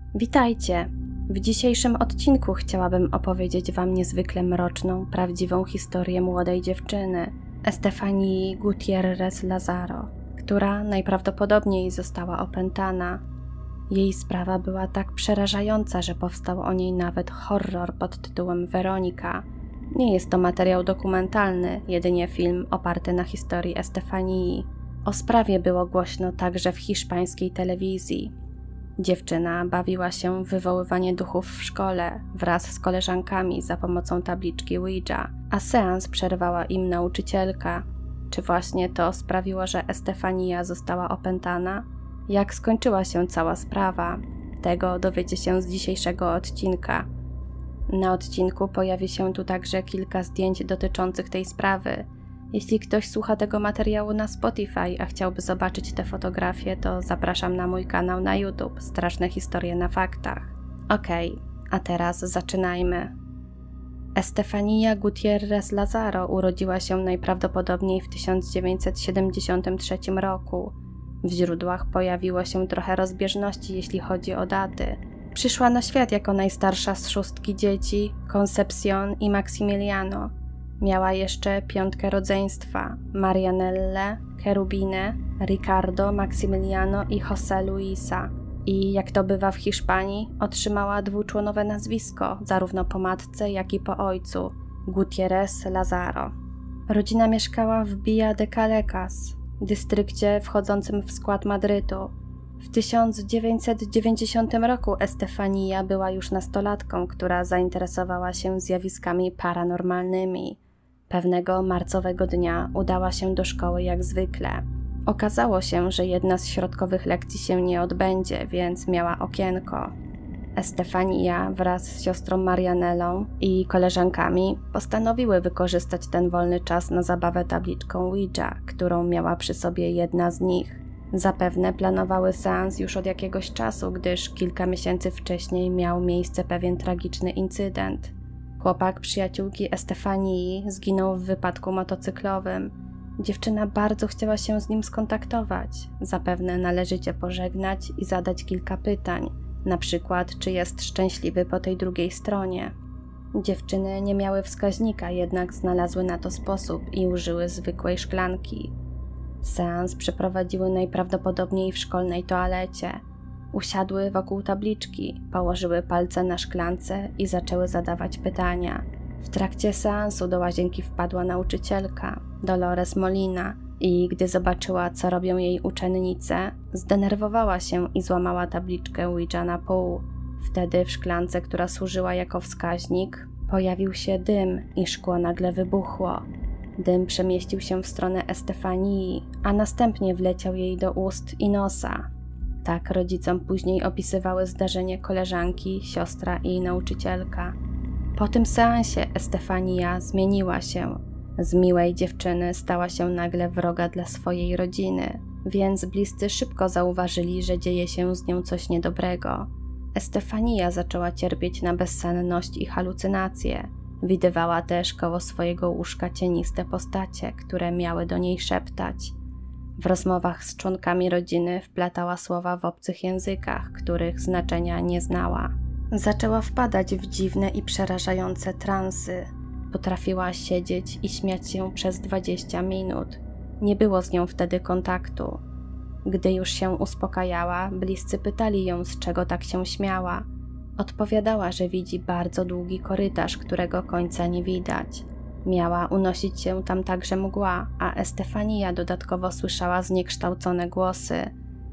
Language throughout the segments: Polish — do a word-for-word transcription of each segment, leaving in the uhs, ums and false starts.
Witajcie! W dzisiejszym odcinku chciałabym opowiedzieć Wam niezwykle mroczną, prawdziwą historię młodej dziewczyny, Estefanii Gutierrez Lazaro, która najprawdopodobniej została opętana. Jej sprawa była tak przerażająca, że powstał o niej nawet horror pod tytułem Weronika. Nie jest to materiał dokumentalny, jedynie film oparty na historii Estefanii. O sprawie było głośno także w hiszpańskiej telewizji. Dziewczyna bawiła się w wywoływanie duchów w szkole wraz z koleżankami za pomocą tabliczki Ouija, a seans przerwała im nauczycielka. Czy właśnie to sprawiło, że Estefania została opętana? Jak skończyła się cała sprawa? Tego dowiecie się z dzisiejszego odcinka. Na odcinku pojawi się tu także kilka zdjęć dotyczących tej sprawy. Jeśli ktoś słucha tego materiału na Spotify, a chciałby zobaczyć te fotografie, to zapraszam na mój kanał na YouTube Straszne historie na faktach. Okej, okay, a teraz zaczynajmy. Estefania Gutierrez Lazaro urodziła się najprawdopodobniej w tysiąc dziewięćset siedemdziesiątym trzecim roku. W źródłach pojawiło się trochę rozbieżności, jeśli chodzi o daty. Przyszła na świat jako najstarsza z szóstki dzieci, Concepción i Maximiliano. Miała jeszcze piątkę rodzeństwa, Marianellę, Cherubinę, Ricardo, Maximiliano i José Luisa. I jak to bywa w Hiszpanii, otrzymała dwuczłonowe nazwisko, zarówno po matce, jak i po ojcu, Gutierrez Lazaro. Rodzina mieszkała w Villa de Calecas, dystrykcie wchodzącym w skład Madrytu. W tysiąc dziewięćset dziewięćdziesiątym roku Estefania była już nastolatką, która zainteresowała się zjawiskami paranormalnymi. Pewnego marcowego dnia udała się do szkoły jak zwykle. Okazało się, że jedna z środkowych lekcji się nie odbędzie, więc miała okienko. Estefania wraz z siostrą Marianellą i koleżankami postanowiły wykorzystać ten wolny czas na zabawę tabliczką Ouija, którą miała przy sobie jedna z nich. Zapewne planowały seans już od jakiegoś czasu, gdyż kilka miesięcy wcześniej miał miejsce pewien tragiczny incydent. Chłopak przyjaciółki Estefanii zginął w wypadku motocyklowym. Dziewczyna bardzo chciała się z nim skontaktować, zapewne należycie pożegnać i zadać kilka pytań, na przykład czy jest szczęśliwy po tej drugiej stronie. Dziewczyny nie miały wskaźnika, jednak znalazły na to sposób i użyły zwykłej szklanki. Seans przeprowadziły najprawdopodobniej w szkolnej toalecie. Usiadły wokół tabliczki, położyły palce na szklance i zaczęły zadawać pytania. W trakcie seansu do łazienki wpadła nauczycielka, Dolores Molina, i gdy zobaczyła, co robią jej uczennice, zdenerwowała się i złamała tabliczkę Ouija na pół. Wtedy w szklance, która służyła jako wskaźnik, pojawił się dym i szkło nagle wybuchło. Dym przemieścił się w stronę Estefanii, a następnie wleciał jej do ust i nosa. Tak rodzicom później opisywały zdarzenie koleżanki, siostra i nauczycielka. Po tym seansie Estefania zmieniła się. Z miłej dziewczyny stała się nagle wroga dla swojej rodziny, więc bliscy szybko zauważyli, że dzieje się z nią coś niedobrego. Estefania zaczęła cierpieć na bezsenność i halucynacje. Widywała też koło swojego łóżka cieniste postacie, które miały do niej szeptać. W rozmowach z członkami rodziny wplatała słowa w obcych językach, których znaczenia nie znała. Zaczęła wpadać w dziwne i przerażające transy. Potrafiła siedzieć i śmiać się przez dwadzieścia minut. Nie było z nią wtedy kontaktu. Gdy już się uspokajała, bliscy pytali ją, z czego tak się śmiała. Odpowiadała, że widzi bardzo długi korytarz, którego końca nie widać. Miała unosić się tam także mgła, a Estefania dodatkowo słyszała zniekształcone głosy.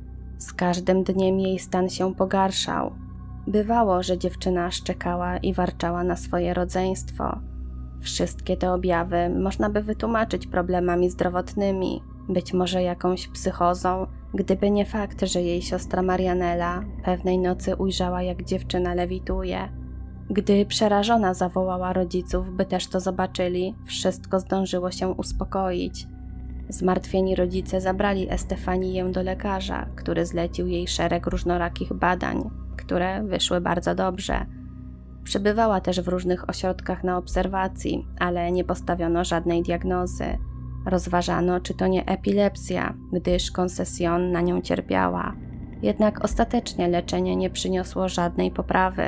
Z każdym dniem jej stan się pogarszał. Bywało, że dziewczyna szczekała i warczała na swoje rodzeństwo. Wszystkie te objawy można by wytłumaczyć problemami zdrowotnymi, być może jakąś psychozą, gdyby nie fakt, że jej siostra Marianella pewnej nocy ujrzała, jak dziewczyna lewituje. Gdy przerażona zawołała rodziców, by też to zobaczyli, wszystko zdążyło się uspokoić. Zmartwieni rodzice zabrali Estefanię do lekarza, który zlecił jej szereg różnorakich badań, które wyszły bardzo dobrze. Przebywała też w różnych ośrodkach na obserwacji, ale nie postawiono żadnej diagnozy. Rozważano, czy to nie epilepsja, gdyż Concepción na nią cierpiała. Jednak ostatecznie leczenie nie przyniosło żadnej poprawy.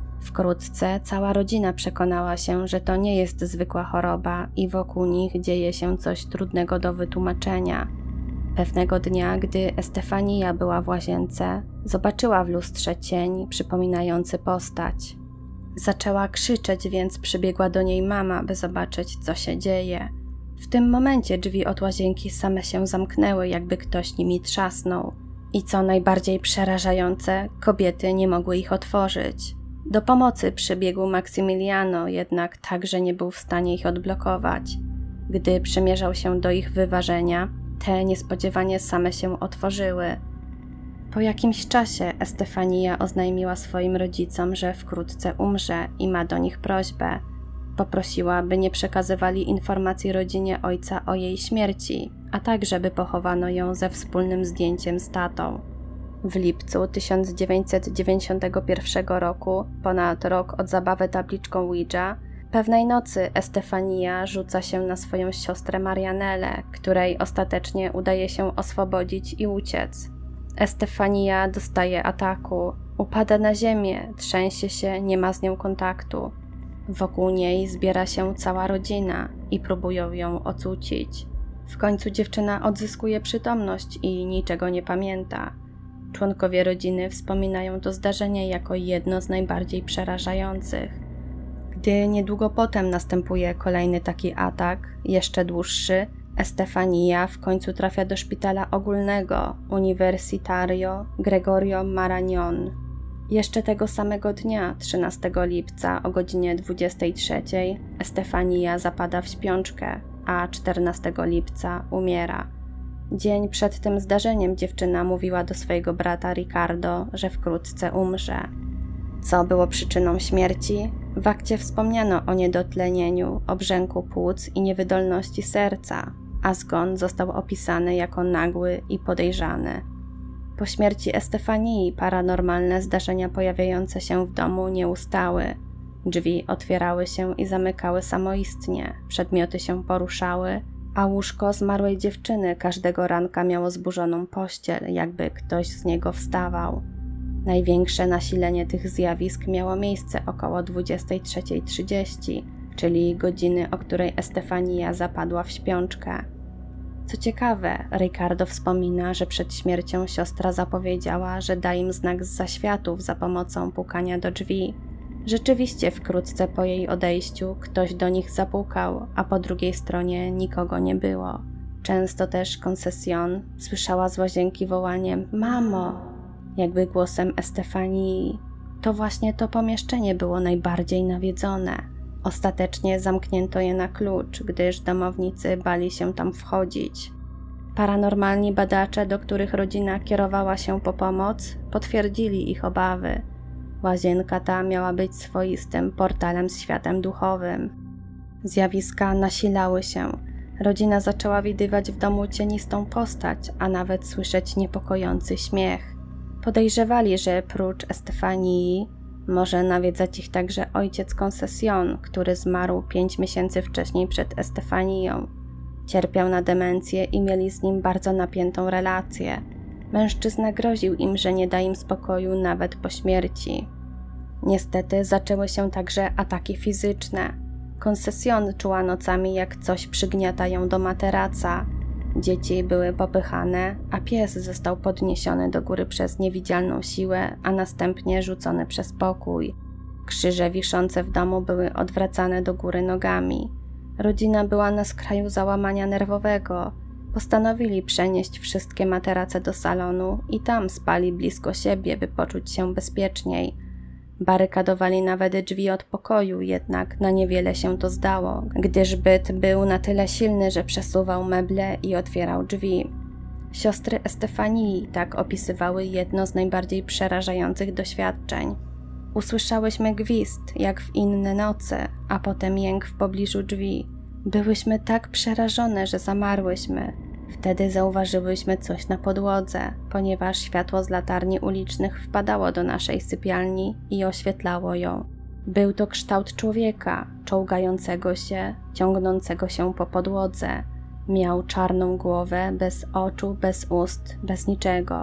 Wkrótce cała rodzina przekonała się, że to nie jest zwykła choroba i wokół nich dzieje się coś trudnego do wytłumaczenia. Pewnego dnia, gdy Estefania była w łazience, zobaczyła w lustrze cień przypominający postać. Zaczęła krzyczeć, więc przybiegła do niej mama, by zobaczyć, co się dzieje. W tym momencie drzwi od łazienki same się zamknęły, jakby ktoś nimi trzasnął. I co najbardziej przerażające, kobiety nie mogły ich otworzyć. Do pomocy przybiegł Maximiliano, jednak także nie był w stanie ich odblokować. Gdy przymierzał się do ich wyważenia, te niespodziewanie same się otworzyły. Po jakimś czasie Estefania oznajmiła swoim rodzicom, że wkrótce umrze i ma do nich prośbę. Poprosiła, by nie przekazywali informacji rodzinie ojca o jej śmierci, a także by pochowano ją ze wspólnym zdjęciem z tatą. W lipcu tysiąc dziewięćset dziewięćdziesiątego pierwszego roku, ponad rok od zabawy tabliczką Ouija, pewnej nocy Estefania rzuca się na swoją siostrę Marianelę, której ostatecznie udaje się oswobodzić i uciec. Estefania dostaje ataku, upada na ziemię, trzęsie się, nie ma z nią kontaktu. Wokół niej zbiera się cała rodzina i próbują ją ocucić. W końcu dziewczyna odzyskuje przytomność i niczego nie pamięta. Członkowie rodziny wspominają to zdarzenie jako jedno z najbardziej przerażających. Gdy niedługo potem następuje kolejny taki atak, jeszcze dłuższy, Estefania w końcu trafia do szpitala ogólnego Universitario Gregorio Marañón. Jeszcze tego samego dnia, trzynastego lipca o godzinie dwudziestej trzeciej, Estefania zapada w śpiączkę, a czternastego lipca umiera. Dzień przed tym zdarzeniem dziewczyna mówiła do swojego brata Ricardo, że wkrótce umrze. Co było przyczyną śmierci? W akcie wspomniano o niedotlenieniu, obrzęku płuc i niewydolności serca, a zgon został opisany jako nagły i podejrzany. Po śmierci Estefanii paranormalne zdarzenia pojawiające się w domu nie ustały. Drzwi otwierały się i zamykały samoistnie, przedmioty się poruszały, a łóżko zmarłej dziewczyny każdego ranka miało zburzoną pościel, jakby ktoś z niego wstawał. Największe nasilenie tych zjawisk miało miejsce około dwudziestej trzeciej trzydzieści, czyli godziny, o której Estefania zapadła w śpiączkę. Co ciekawe, Ricardo wspomina, że przed śmiercią siostra zapowiedziała, że da im znak z zaświatów za pomocą pukania do drzwi. Rzeczywiście wkrótce po jej odejściu ktoś do nich zapukał, a po drugiej stronie nikogo nie było. Często też Concession słyszała z łazienki wołaniem „Mamo!”, jakby głosem Estefanii. To właśnie to pomieszczenie było najbardziej nawiedzone. Ostatecznie zamknięto je na klucz, gdyż domownicy bali się tam wchodzić. Paranormalni badacze, do których rodzina kierowała się po pomoc, potwierdzili ich obawy. Łazienka ta miała być swoistym portalem z światem duchowym. Zjawiska nasilały się. Rodzina zaczęła widywać w domu cienistą postać, a nawet słyszeć niepokojący śmiech. Podejrzewali, że prócz Estefanii może nawiedzać ich także ojciec Concession, który zmarł pięć miesięcy wcześniej przed Estefanią. Cierpiał na demencję i mieli z nim bardzo napiętą relację. Mężczyzna groził im, że nie da im spokoju nawet po śmierci. Niestety zaczęły się także ataki fizyczne. Concession czuła nocami, jak coś przygniata ją do materaca. Dzieci były popychane, a pies został podniesiony do góry przez niewidzialną siłę, a następnie rzucony przez pokój. Krzyże wiszące w domu były odwracane do góry nogami. Rodzina była na skraju załamania nerwowego. Postanowili przenieść wszystkie materace do salonu i tam spali blisko siebie, by poczuć się bezpieczniej. Barykadowali nawet drzwi od pokoju, jednak na niewiele się to zdało, gdyż byt był na tyle silny, że przesuwał meble i otwierał drzwi. Siostry Estefanii tak opisywały jedno z najbardziej przerażających doświadczeń. Usłyszałyśmy gwizd, jak w inne noce, a potem jęk w pobliżu drzwi. Byłyśmy tak przerażone, że zamarłyśmy. Wtedy zauważyłyśmy coś na podłodze, ponieważ światło z latarni ulicznych wpadało do naszej sypialni i oświetlało ją. Był to kształt człowieka, czołgającego się, ciągnącego się po podłodze. Miał czarną głowę, bez oczu, bez ust, bez niczego.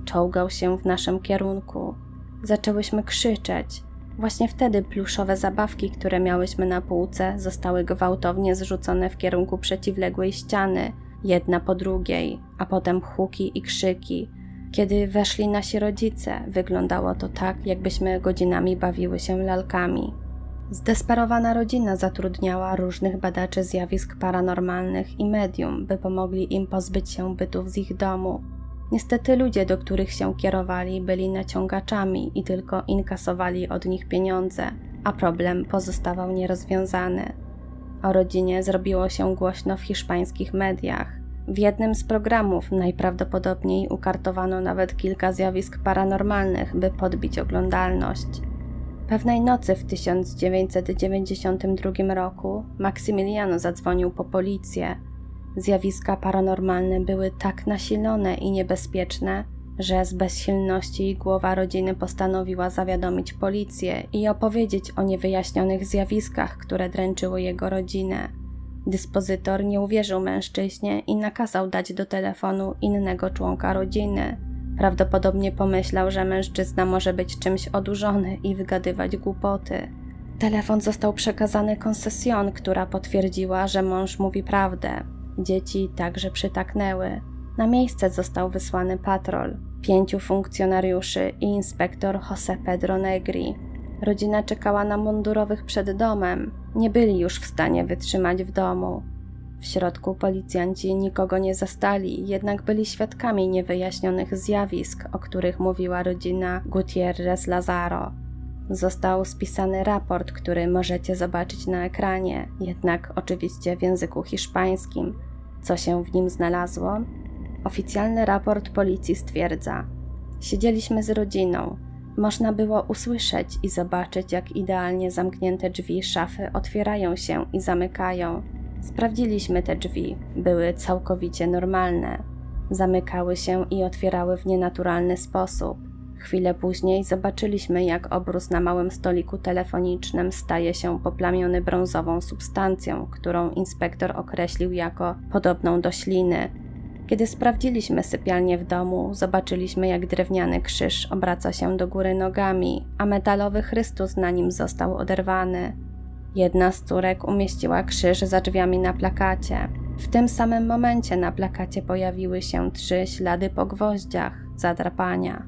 czołgał się w naszym kierunku. Zaczęłyśmy krzyczeć. Właśnie wtedy pluszowe zabawki, które miałyśmy na półce, zostały gwałtownie zrzucone w kierunku przeciwległej ściany, jedna po drugiej, a potem huki i krzyki. Kiedy weszli nasi rodzice, wyglądało to tak, jakbyśmy godzinami bawiły się lalkami. Zdesperowana rodzina zatrudniała różnych badaczy zjawisk paranormalnych i medium, by pomogli im pozbyć się bytów z ich domu. Niestety ludzie, do których się kierowali, byli naciągaczami i tylko inkasowali od nich pieniądze, a problem pozostawał nierozwiązany. O rodzinie zrobiło się głośno w hiszpańskich mediach. W jednym z programów najprawdopodobniej ukartowano nawet kilka zjawisk paranormalnych, by podbić oglądalność. Pewnej nocy w tysiąc dziewięćset dziewięćdziesiątym drugim roku Maximiliano zadzwonił po policję. Zjawiska paranormalne były tak nasilone i niebezpieczne, że z bezsilności głowa rodziny postanowiła zawiadomić policję i opowiedzieć o niewyjaśnionych zjawiskach, które dręczyły jego rodzinę. Dyspozytor nie uwierzył mężczyźnie i nakazał dać do telefonu innego członka rodziny. Prawdopodobnie pomyślał, że mężczyzna może być czymś odurzony i wygadywać głupoty. Telefon został przekazany koncesjon, która potwierdziła, że mąż mówi prawdę. Dzieci także przytaknęły. Na miejsce został wysłany patrol, pięciu funkcjonariuszy i inspektor José Pedro Negri. Rodzina czekała na mundurowych przed domem. Nie byli już w stanie wytrzymać w domu. W środku policjanci nikogo nie zastali, jednak byli świadkami niewyjaśnionych zjawisk, o których mówiła rodzina Gutiérrez Lazaro. Został spisany raport, który możecie zobaczyć na ekranie, jednak oczywiście w języku hiszpańskim. Co się w nim znalazło? Oficjalny raport policji stwierdza: siedzieliśmy z rodziną. Można było usłyszeć i zobaczyć, jak idealnie zamknięte drzwi szafy otwierają się i zamykają. Sprawdziliśmy te drzwi. Były całkowicie normalne. Zamykały się i otwierały w nienaturalny sposób. Chwilę później zobaczyliśmy, jak obrus na małym stoliku telefonicznym staje się poplamiony brązową substancją, którą inspektor określił jako podobną do śliny. Kiedy sprawdziliśmy sypialnię w domu, zobaczyliśmy, jak drewniany krzyż obraca się do góry nogami, a metalowy Chrystus na nim został oderwany. Jedna z córek umieściła krzyż za drzwiami na plakacie. W tym samym momencie na plakacie pojawiły się trzy ślady po gwoździach, zadrapania.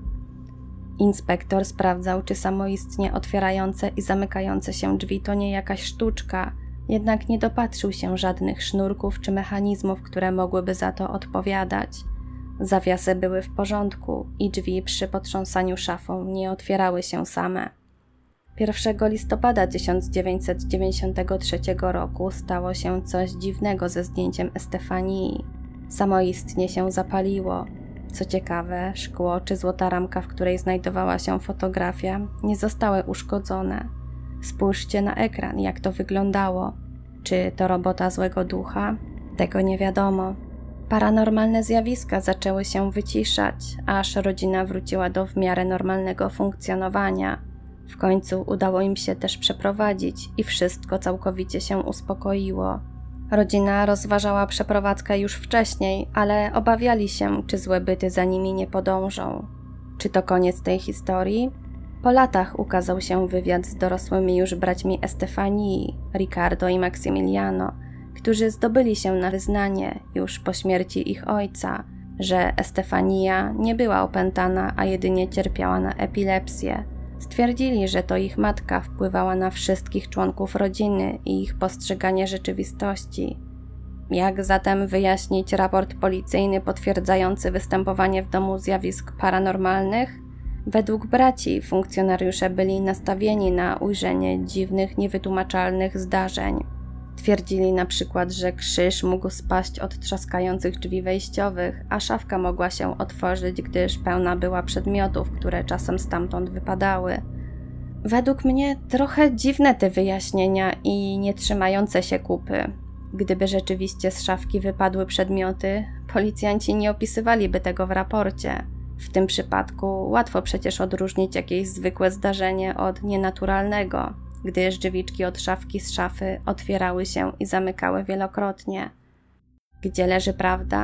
Inspektor sprawdzał, czy samoistnie otwierające i zamykające się drzwi to nie jakaś sztuczka, jednak nie dopatrzył się żadnych sznurków czy mechanizmów, które mogłyby za to odpowiadać. Zawiasy były w porządku i drzwi przy potrząsaniu szafą nie otwierały się same. pierwszego listopada tysiąc dziewięćset dziewięćdziesiątego trzeciego roku stało się coś dziwnego ze zdjęciem Estefanii. Samoistnie się zapaliło. Co ciekawe, szkło czy złota ramka, w której znajdowała się fotografia, nie zostały uszkodzone. Spójrzcie na ekran, jak to wyglądało. Czy to robota złego ducha? Tego nie wiadomo. Paranormalne zjawiska zaczęły się wyciszać, aż rodzina wróciła do w miarę normalnego funkcjonowania. W końcu udało im się też przeprowadzić i wszystko całkowicie się uspokoiło. Rodzina rozważała przeprowadzkę już wcześniej, ale obawiali się, czy złe byty za nimi nie podążą. Czy to koniec tej historii? Po latach ukazał się wywiad z dorosłymi już braćmi Estefanii, Ricardo i Maximiliano, którzy zdobyli się na wyznanie już po śmierci ich ojca, że Estefania nie była opętana, a jedynie cierpiała na epilepsję. Stwierdzili, że to ich matka wpływała na wszystkich członków rodziny i ich postrzeganie rzeczywistości. Jak zatem wyjaśnić raport policyjny potwierdzający występowanie w domu zjawisk paranormalnych? Według braci funkcjonariusze byli nastawieni na ujrzenie dziwnych, niewytłumaczalnych zdarzeń. Twierdzili na przykład, że krzyż mógł spaść od trzaskających drzwi wejściowych, a szafka mogła się otworzyć, gdyż pełna była przedmiotów, które czasem stamtąd wypadały. Według mnie trochę dziwne te wyjaśnienia i nie trzymające się kupy. Gdyby rzeczywiście z szafki wypadły przedmioty, policjanci nie opisywaliby tego w raporcie. W tym przypadku łatwo przecież odróżnić jakieś zwykłe zdarzenie od nienaturalnego, gdyż drzwiczki od szafki z szafy otwierały się i zamykały wielokrotnie. Gdzie leży prawda?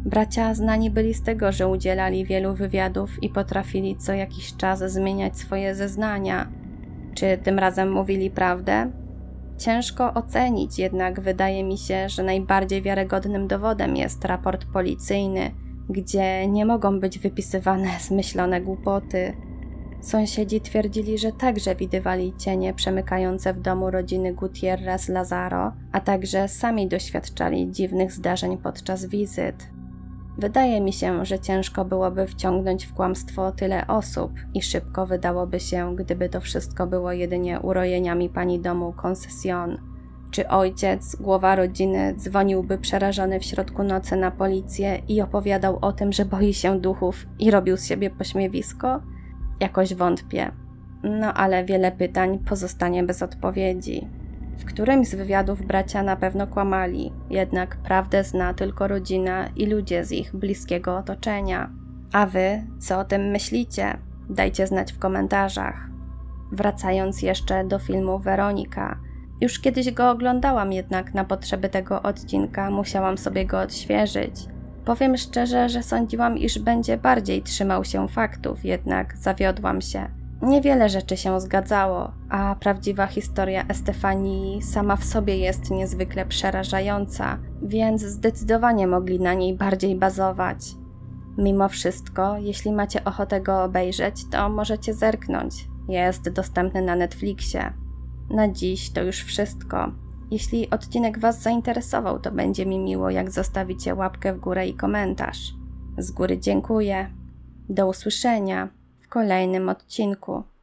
Bracia znani byli z tego, że udzielali wielu wywiadów i potrafili co jakiś czas zmieniać swoje zeznania. Czy tym razem mówili prawdę? Ciężko ocenić, jednak wydaje mi się, że najbardziej wiarygodnym dowodem jest raport policyjny, gdzie nie mogą być wypisywane zmyślone głupoty. Sąsiedzi twierdzili, że także widywali cienie przemykające w domu rodziny Gutierrez Lazaro, a także sami doświadczali dziwnych zdarzeń podczas wizyt. Wydaje mi się, że ciężko byłoby wciągnąć w kłamstwo tyle osób i szybko wydałoby się, gdyby to wszystko było jedynie urojeniami pani domu Concession. Czy ojciec, głowa rodziny, dzwoniłby przerażony w środku nocy na policję i opowiadał o tym, że boi się duchów i robił z siebie pośmiewisko? Jakoś wątpię. No ale wiele pytań pozostanie bez odpowiedzi. W którymś z wywiadów bracia na pewno kłamali, jednak prawdę zna tylko rodzina i ludzie z ich bliskiego otoczenia. A wy co o tym myślicie? Dajcie znać w komentarzach. Wracając jeszcze do filmu Weronika. Już kiedyś go oglądałam, jednak na potrzeby tego odcinka musiałam sobie go odświeżyć. Powiem szczerze, że sądziłam, iż będzie bardziej trzymał się faktów, jednak zawiodłam się. Niewiele rzeczy się zgadzało, a prawdziwa historia Estefanii sama w sobie jest niezwykle przerażająca, więc zdecydowanie mogli na niej bardziej bazować. Mimo wszystko, jeśli macie ochotę go obejrzeć, to możecie zerknąć. Jest dostępny na Netflixie. Na dziś to już wszystko. Jeśli odcinek Was zainteresował, to będzie mi miło, jak zostawicie łapkę w górę i komentarz. Z góry dziękuję. Do usłyszenia w kolejnym odcinku.